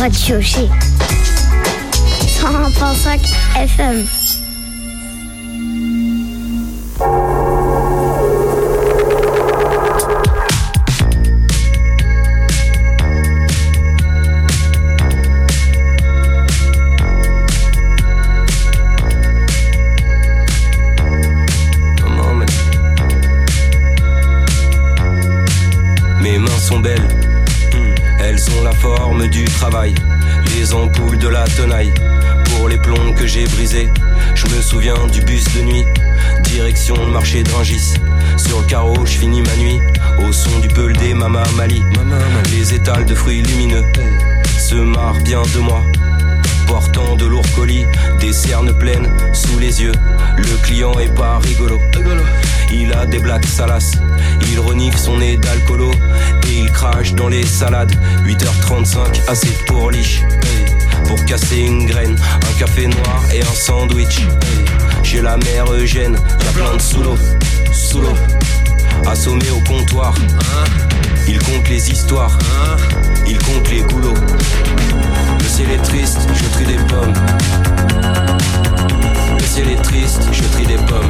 Radio G. 101.5 FM. Mes mains sont belles, elles ont la forme du travail, les ampoules de la tenaille, pour les plombs que j'ai brisés. Je me souviens du bus de nuit, direction le marché de Rungis. Sur le carreau, je finis ma nuit, au son du peul des Mama Mali. Les étals de fruits lumineux se marrent bien de moi, portant de lourds colis, des cernes pleines sous les yeux. Le client est pas rigolo, il a des blagues salaces, il renifle son nez d'alcoolo et il crache dans les salades. 8h35, assez pour liche, pour casser une graine, un café noir et un sandwich. Chez la mère Eugène, y'a plein de sous l'eau, assommés au comptoir. Il compte les histoires, il compte les goulots. Le ciel est triste, je trie des pommes. Le ciel est triste, je trie des pommes.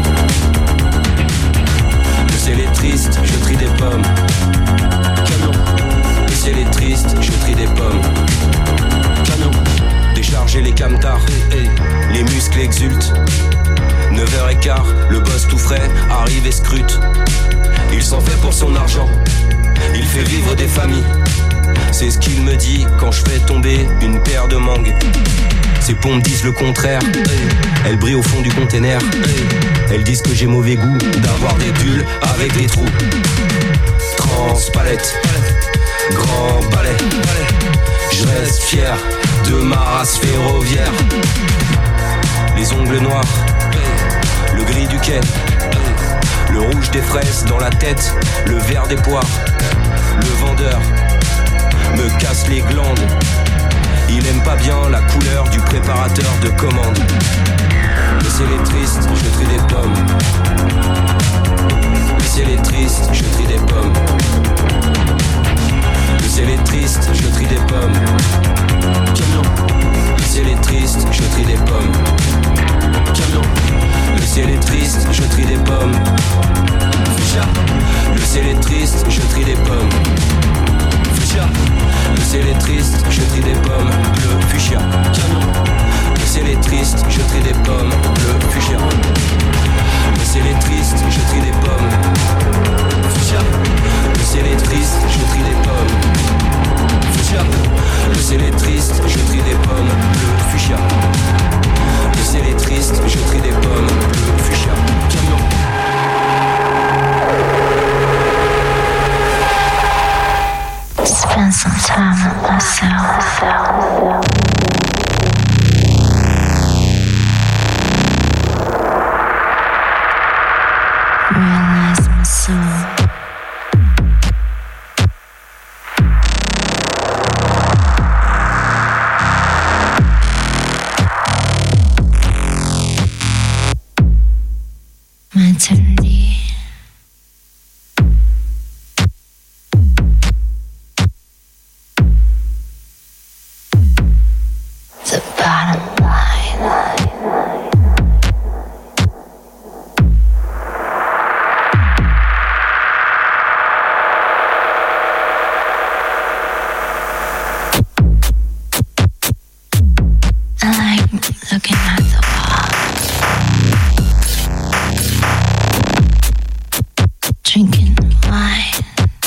Le ciel est triste, je trie des pommes. Canon. Le ciel est triste, je trie des pommes. Canon. Décharger les camtars, les muscles exultent. 9h15, le boss tout frais arrive et scrute. Il s'en fait pour son argent, il fait vivre des familles. C'est ce qu'il me dit quand je fais tomber une paire de mangues. Ses pompes disent le contraire, elles brillent au fond du container. Elles disent que j'ai mauvais goût d'avoir des pulls avec des trous. Transpalette, grand palais, je reste fier de ma race ferroviaire. Les ongles noirs, le gris du quai, le rouge des fraises dans la tête, le vert des poires. Le vendeur me casse les glandes, il aime pas bien la couleur du préparateur de commande. Le ciel est triste, je trie des pommes. Le ciel est triste, je trie des pommes. Le ciel est triste, je trie des pommes. Camion. Le ciel est triste, je trie des pommes. Camion. Le ciel est triste, je trie des pommes. Fuchsia. Le ciel est triste, je trie des pommes. Fuchsia. Le ciel est triste, je trie des pommes. Bleu, fuchsia. Camion. Le ciel est triste, je trie des pommes. Bleu, fuchsia. Le ciel est triste, je trie des pommes. Fuchsia. Le ciel est triste, je trie des pommes. Fuchsia. Le ciel est triste, je trie des pommes. Bleu, fuchsia. Le ciel est triste, je trie des pommes. Bleu, fuchsia. Camion. Spend some time with myself. Realize my soul. My eternity. The bottom line. I like looking at the wall, drinking wine,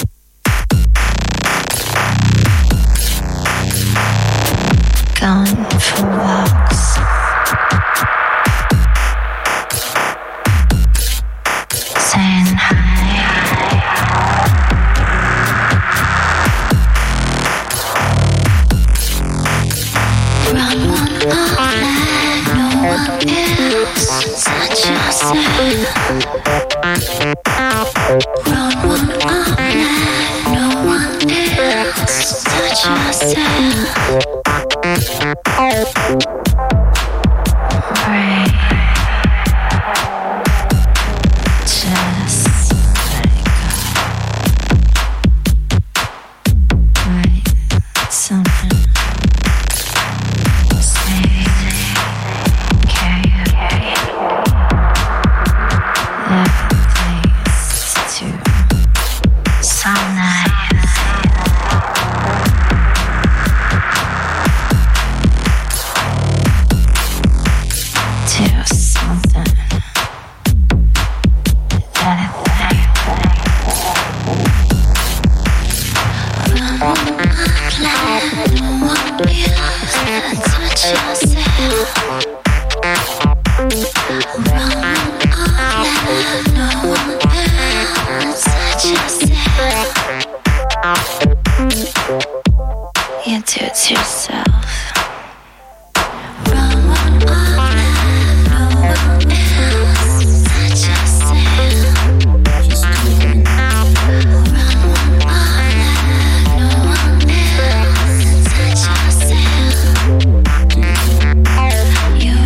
going for walks, saying hi. Run one up like no one else. Touch yourself. Run one up like no one else. Touch yourself. Break. Just let it go. Write something You do it to yourself. You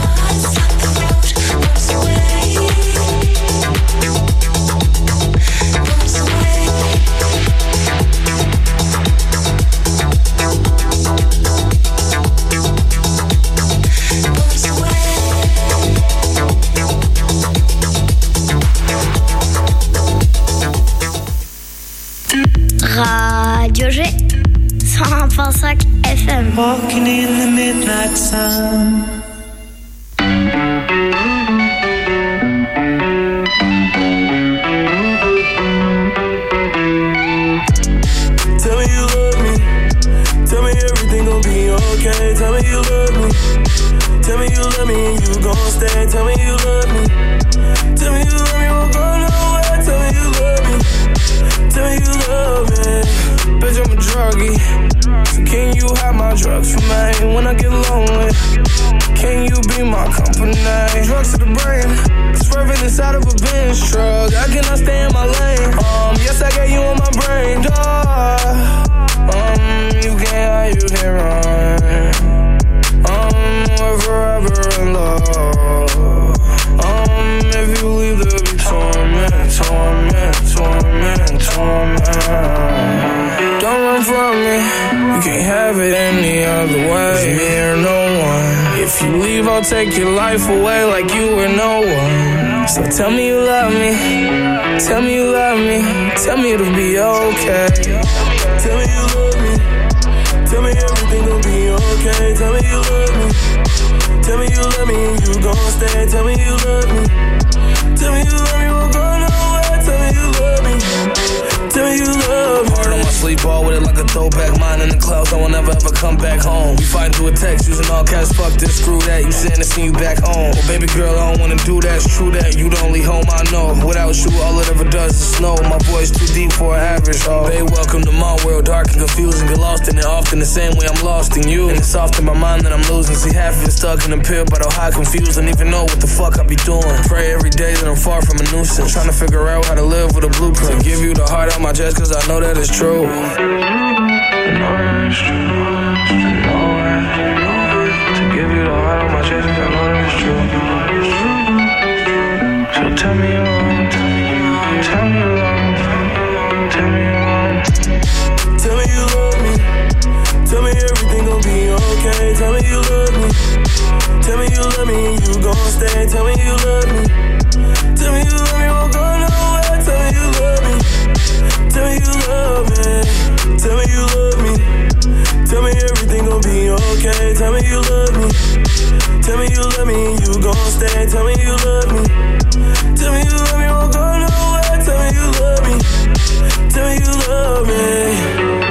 Radio G 101.5 FM. Walking in the midnight sun. Tell me you love me. Tell me everything gon' be okay. Tell me you love me. Tell me you love me and you gon' stay. Tell me you love me. Tell me you love me, won't go nowhere. Tell me you love me. Tell me you love me. Bitch, I'm a druggie. So can you have my drugs for me when I get lonely? Can you be my company? Drugs to the brain, swerving inside of a Benz truck. I cannot stay in my lane. Yes, I got you on my brain, dog. You can't run. We're forever in love. If you leave, there'll be torment. Don't run from me. You can't have it any other way. It's me or no one. If you leave, I'll take your life away like you were no one. So tell me you love me. Tell me you love me. Tell me it'll be okay. Tell me you love me. Tell me everything gon' be okay. Tell me you love me. Tell me you love me and you gon' stay. Tell me you love me. Tell me you love me, won't go nowhere. Tell me you love me. Tell me you love me. Hard on my sleep, all with it like a throwback. Mine in the clouds, I will never ever come back home. We fighting through a text, using all cash, fuck this, screw that. You saying to see you back home. Well, baby girl, I don't wanna do that, it's true that. You the only home I know. Without you, all it ever does is snow. My voice too deep for an average. Oh, babe, welcome to my world, dark and confusing. Get lost in it often the same way I'm lost in you. And it's off in my mind that I'm losing. See half of it stuck in a pit, but I'm high confused. Don't even know what the fuck I be doing. Pray every day that I'm far from a nuisance. Trying to figure out how to live with a blueprint. To give you the heart out my chest, cause I know that it's true. I know that it's true. To give you the heart out my chest, cause I know that it's true. So tell me you love, tell me you love, tell me you love. Tell me you love me. Tell me everything gon' be okay. Tell me you love me. Tell me you love me and you gon' stay. Tell me you love me. Tell me you love me, won't go nowhere. Tell me you love me. Tell me you love me. Tell me you love me. Tell me everything gon' be okay. Tell me you love me. Tell me you love me and you gon' stay. Tell me you love me. Tell me you love me, won't go nowhere. Tell me you love me. Tell me you love me.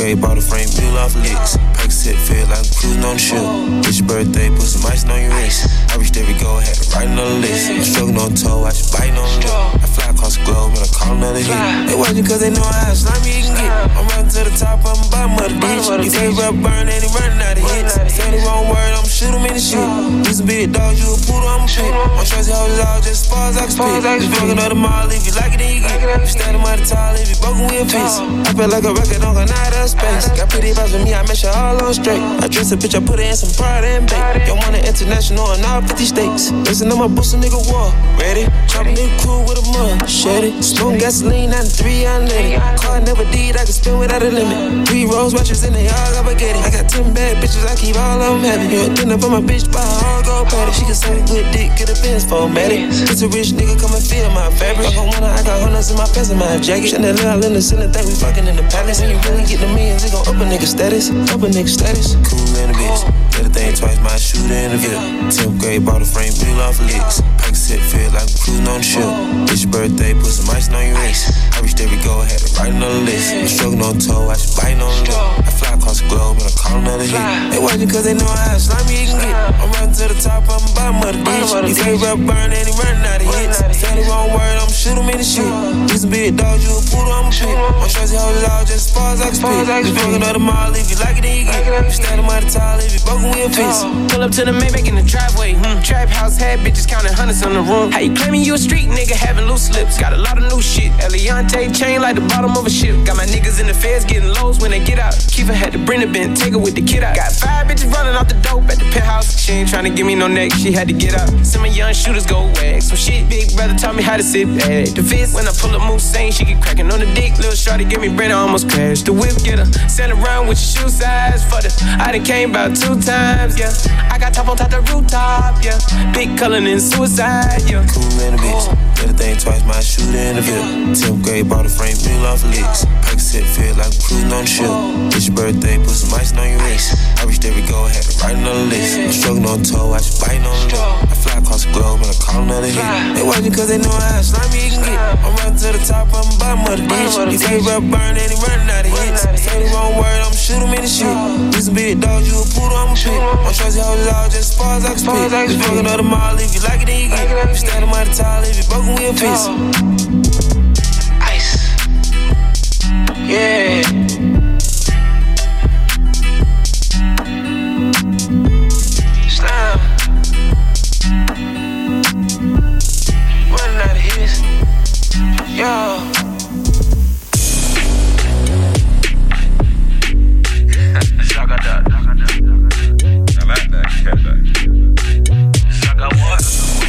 grade, bought a frame, bill off licks. Percocet feel like I'm cruising on the ship. It's your birthday, put some ice on your wrist. I reached every goal, had to write another list. I'm struggling on toe, I just biting on the lip. I fly across the globe and I call another hit. They watching cause they know how slimy you can get. I'm running to the top, I'm bottom of the ditch. He face rap burn and he running out of hits. Say the wrong word, I'ma shoot him in the shit. You some big dog, you a poodle, I'm a pit. My trusty hoes all just as far as I can spit. Just fucking up the mall, if you like it, then you get it. You standing by the tall, if you broken, we a piece. I feel like a record on an out of space. Got pretty vibes with me, I make sure all on straight. I dress a bitch, I put her in some pride and bake. Don't want it international in all 50 states. Listen to my boost, a nigga war. Ready? Chop a nigga cool with a mud. Shed it. Smoke gasoline, 93, unleaded. Car never did, I can spin without a limit. 3 rose watches in the yard, I get it. I got 10 bad bitches, I keep all of them happy. You a dinner for my bitch, buy a all gold patty. She can suck a good dick, get a Benz formatted. It's a rich nigga, come and feel my fabric. I got hundreds in my pants and my jacket. Chanel out in the ceiling, think we fucking in the palace. When you really get the millions, it gon' up a nigga status. Up a nigga status. Cool in the bitch. Did a thing twice, my shooter in the VIP. 10th grade, bought a frame, bill off licks. Percocet feel like I'm cruising on the ship. It's your birthday, put some ice on your wrist. I reached every goal, had to write another list. I'm struggling on toe, I just biting on the lip. I fly across the globe and I call another hit. They watching cause they know how slimy you can get. I'm running to the top, I'm bottom of the ditch. He face rap burn and he running out of hits. Say the wrong word, I'ma shoot him in the shit. You some big dog, you a poodle, I'm a pit. My trusty hoes all just as far as I can spit. Just fucking up the mall, if you like it, then you get it. You standing by the tall, if you broken, we a piece. Pull up to the Maybach in the driveway. Trap house had bitches counting hundreds on the room. How you claiming you a street nigga having loose lips? Got a lot of new shit. Eliante chain like the bottom of a ship. Got my niggas in the feds getting lows when they get out. Kiefer had to bring the bin, take her with the kid out. Got 5 bitches running off the dope at the penthouse. She ain't trying to give me no neck, she had to get out. Some of young shooters go wag. Some shit, big brother taught me how to sit back. The fist, when I pull up Moose Saint, she get cracking on the dick. Little shorty give me brain, I almost crashed. The whip get her, send around with your shoe size. For the, I done came about 2 times, yeah. I got top on top the rooftop, yeah. Big color and suicide, yeah. Cool in the bitch. Did a thing twice, my shooter in the VIP. 10th grade, bought a frame, bill off licks. Percocet feel like I'm cruising on the ship. It's your birthday, put some ice on your wrist. I reached every goal, had to write another list. I'm struggling on toe, I just biting on the lip. I fly across the globe and I call another hit. They watching cause they know how slimy you can get. I'm running to the top, I'm bottom of the ditch. He face rap burn and he running out of hits. Say the wrong word, I'ma shoot him in the shit. You some big dog, you a poodle, I'm a pit. My trusty hoes all just as far as I can spit. Just fucking up the mall, if you like it, then you get it. You standing by the tall, if you broken, we a piece. Ice. Yeah. Slime. Running out of hits. Yo. I like that cat. Sucker what?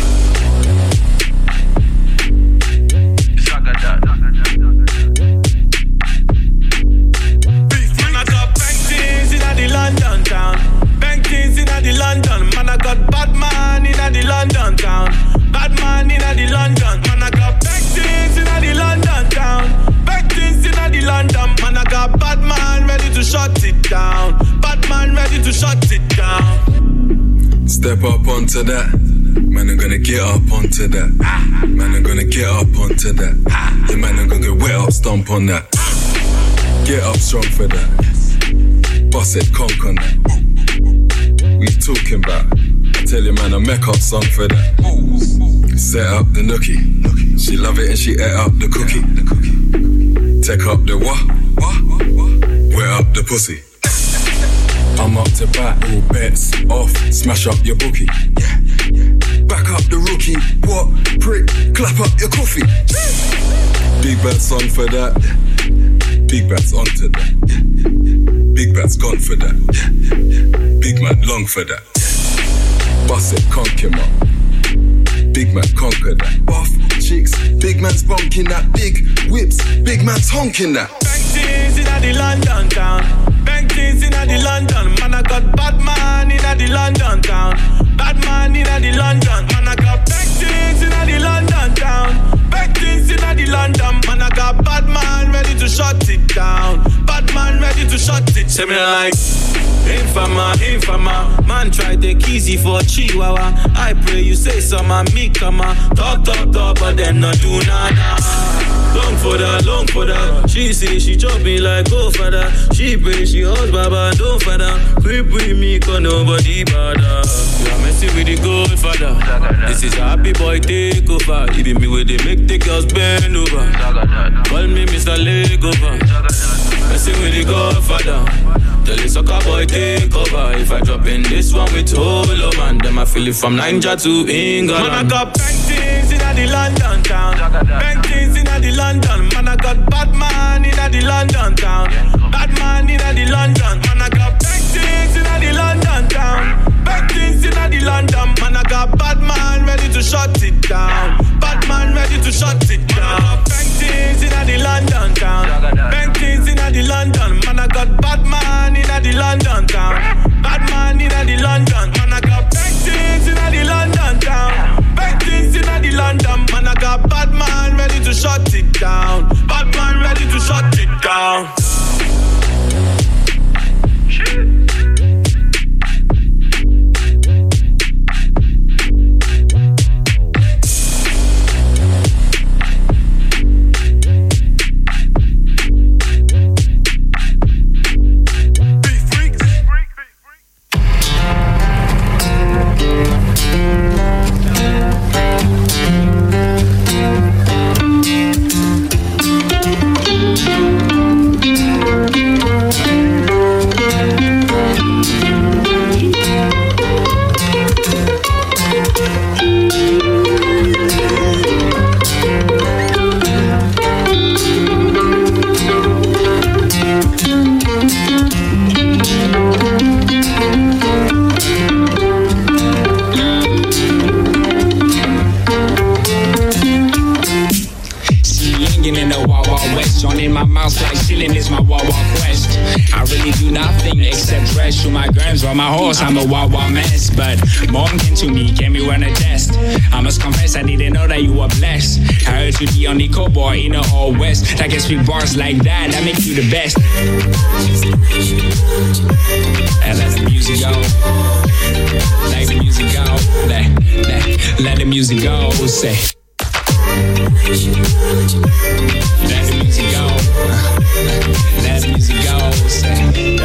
Sucker that. Man, I got bank things in the London town. Bank things in the London. Man, I got bad man in the London town. Bad man in the London. Man, I got bank things in the London town. Bank things in the London. Man, I got bad man ready to shut it down. Bad man ready to shut it down. Step up onto that. Man, I'm gonna get up onto that. Man, I'm gonna get up onto that. Yeah, man, I'm gonna get wet up, stomp on that. Get up strong for that. Boss it, conk on that. We talking about. I tell you, man, I make up song for that. Set up the nookie. She love it and she ate up the cookie. Take up the what? Wet up the pussy. I'm up to bat, all bets off, smash up your bookie. Back up the rookie, what? Prick, clap up your coffee. Big bad song for that. Big bad's onto that. Big bad's gone for that. Big man long for that. Bust it, conk him up. Big man conquer that. Buff chicks, big man's bonking that. Big whips, big man's honking that. Bank things in the London town. Bank things in the London. Man, I got bad man in the London town. Bad man in the London. Man, I got bank things in the London town. Bank things in the London. Man, I got bad man ready to shut it down. Bad man ready to shut it. Say me like infama, infama. Man try take easy for a chihuahua. I pray you say some and me come on. Talk, but then not do nada. Long for that, long for that. She say she chop me like go for that. She pray, she hugs Baba, don't father. Creep with me, cause nobody bother. You are messing with the Godfather. This is a happy boy takeover. Even me with the make the girls bend over. Call me Mr. Legover. Messing with the Godfather. Tell the soccer boy take over. If I drop in this one with Holo man, then I feel it from Niger to England. Man, I got paintings in the London town. Paintings in the London. Man, I got Batman in the London town. Batman in the London. Man, I got paintings in the London town. Paintings in the London. Man, I got Batman ready to shut it down. Batman ready to shut it down. Paintings in the London town. Paintings in the London. Man, I got Batman in the London town. Batman in the London. Man, I got paintings in the London town. Paintings in the London. Man, I got Batman ready to shut it down. Batman ready to shut it down. On my horse, I'm a wild mess. But mom came to me, gave me one a test. I must confess, I didn't know that you were blessed. I heard you the only cowboy in the whole West. I can speak bars like that, that make you the best. And let the music go. Let the music go. Let the music go. Say. Let the music go. Let the music go. Say.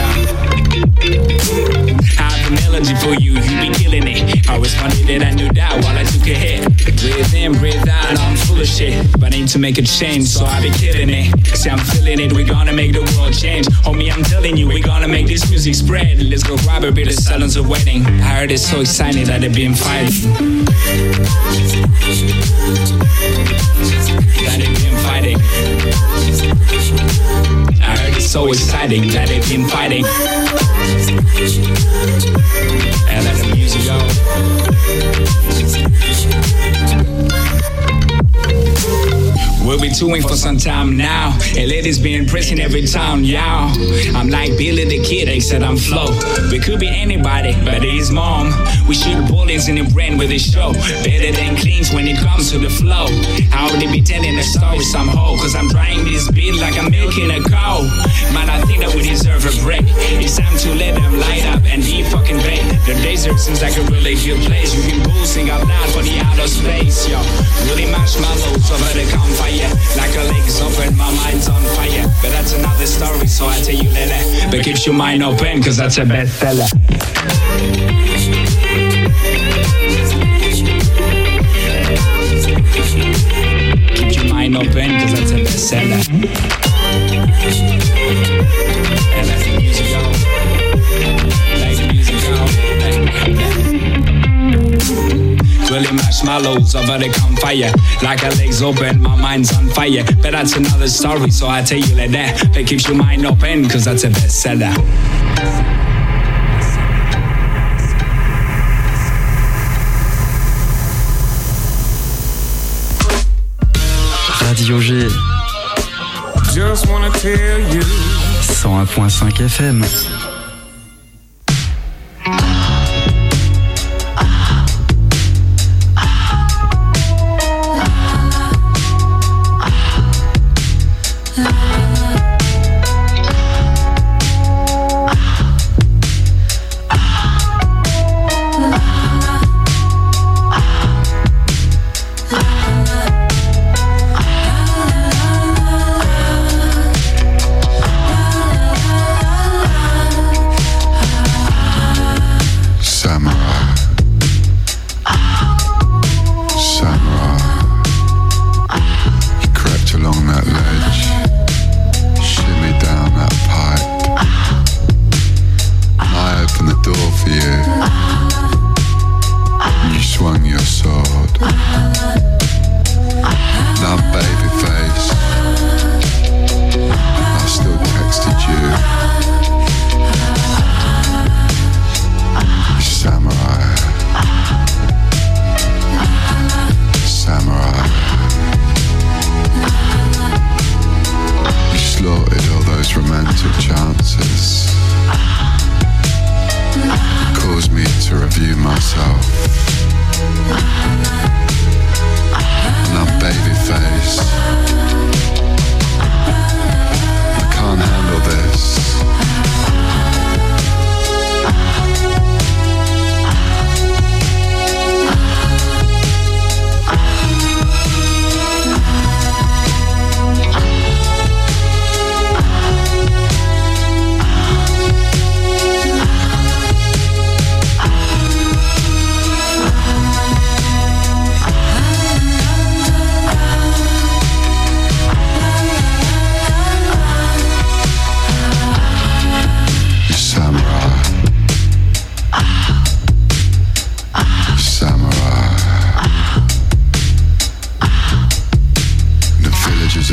I have a melody for you, you be killing it. I responded that I knew that while I took a hit. Breathe in, breathe out, I'm full of shit. But I need to make a change, so I be killing it. See, I'm feeling it, we gonna make the world change. Homie, I'm telling you, we gonna make this music spread. Let's go grab a bit of silence of waiting. I heard it's so exciting that they've been fighting. That they've been fighting. I heard it's so exciting that they've been fighting. And let the music go. We'll be touring for some time now. LA's been pressing every town, y'all. I'm like Billy the Kid, except I'm Flo. We could be anybody, but it's mom. We shoot bullets in the brain with this show. Better than cleans when it comes to the flow. How would they be telling a story somehow? Cause I'm trying this beat like I'm milking a cow. Man, I think that we deserve a break. It's time to let them light up and be fucking vain. The desert seems like a really good place. We can boosting up loud for the outer space, yo. Really marshmallows over the campfire. Like a legs open, my mind's on fire. But that's another story, so I tell you later. But keep your mind open, cause that's a bestseller. Keep your mind open, cause that's a bestseller. And let the music go. Let the music go. Really marshmallows over the campfire. Like a legs open, my mind's on fire. But that's another story, so I tell you like that. But keep your mind open, cause that's a bestseller. Radio G. Just wanna tell you. 101.5 FM.